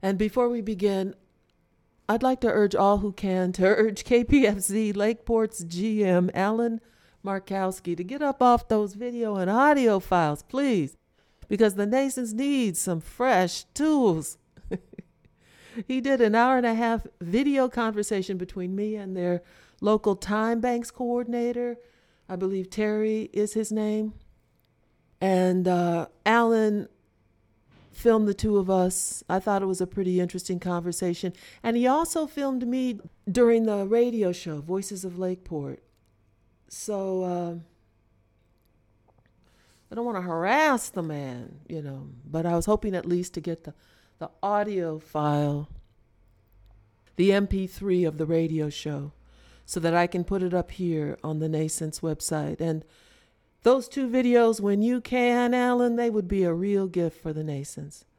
And before we begin, I'd like to urge all who can to urge KPFZ Lakeport's GM, Alan Markowski, to get up off those video and audio files, please, because the Nasons need some fresh tools. He did an hour and a half video conversation between me and their local time banks coordinator. I believe Terry is his name. And Alan filmed the two of us. I thought it was a pretty interesting conversation. And he also filmed me during the radio show, Voices of Lakeport. So I don't want to harass the man, but I was hoping at least to get the audio file, the MP3 of the radio show, so that I can put it up here on the Nascents website. And those two videos, when you can, Alan, they would be a real gift for the Nascents.